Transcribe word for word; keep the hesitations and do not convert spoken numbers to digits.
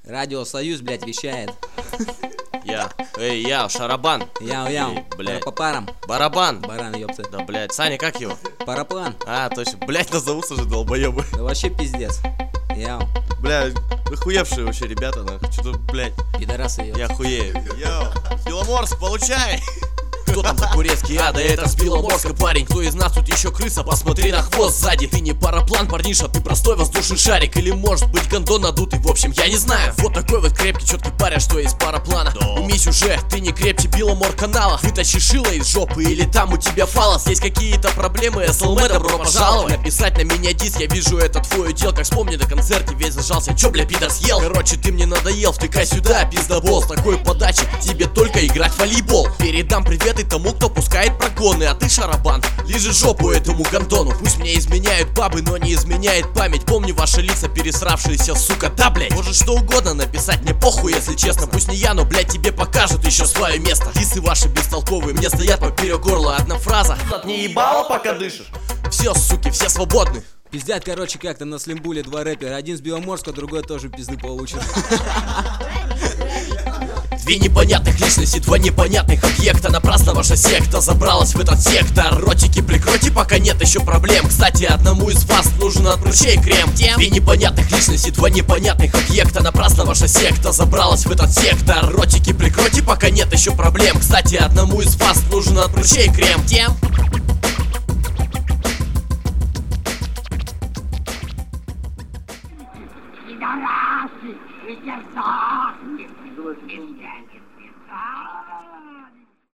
Радио Союз, блядь, вещает. Я, эй, я, Шарабан. Яу-яу, Эй, блядь. по парам. Барабан. Баран, ёпта. Да, блядь, Саня, как его? Параплан. А, точно, блядь, назовутся же долбоебы. Да вообще пиздец. Яу. Блядь, охуевшие вообще ребята, нахуй. Что-то, блядь, Пидорасы, ёпта. я хуею. Йоу, Беломорск, получай! Кто там за турецкий ада? Это с Беломорска парень. Кто из нас тут еще крыса? Посмотри на хвост сзади. Ты не параплан, парниша, ты простой воздушный шарик. Или может быть гондон надутый, в общем, я не знаю. Вот такой вот крепкий, четкий паря, что из параплана. Да. Умись уже, ты не крепче Беломор канала. Вытащи шило из жопы или там у тебя фалос. Есть какие-то проблемы, СЛМ, добро пожаловать. Написать на меня диск, я вижу это твой удел. Как вспомни на концерте, весь зажался. Чё, бля, пидор съел? Короче, ты мне надоел, втыкай сюда, пиздобол. С такой подачи тебе только играть в волейбол. Передам привет и тому, кто пускает прогоны. А ты, Шарабан, лижи жопу этому гондону. Пусть мне изменяют бабы, но не изменяет память. Помню ваши лица, пересравшиеся, сука, да, блять. Можешь что угодно написать, мне похуй, если честно. Пусть не я, но, блять, тебе покажут еще свое место. Дисы ваши бестолковые мне стоят поперек горла. Одна фраза: не ебало, пока дышишь. Все, суки, все свободны. Пиздят, короче, как-то на Слимбуле два рэпера. Один с Беломорска, другой тоже пизды получит. Две непонятных личности, два непонятных объекта. Напрасно ваша секта забралась в этот сектор. Ротики прикройте, пока нет еще проблем. Кстати, одному из вас нужен от прыщей крем. Две непонятных личности, два непонятных объекта. Напрасно ваша секта забралась в этот сектор. Ротики прикройте, пока нет еще проблем. Кстати, одному из вас нужен от прыщей крем. Тем Пидорасы и мерзавцы!